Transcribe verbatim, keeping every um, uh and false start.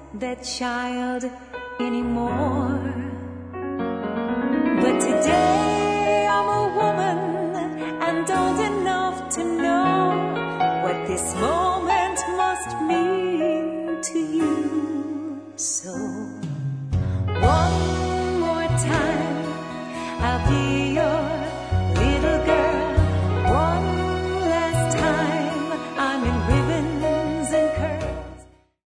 that child anymore. But today I'm a woman and old enough to know what this moment must mean to you. So one more time I'll be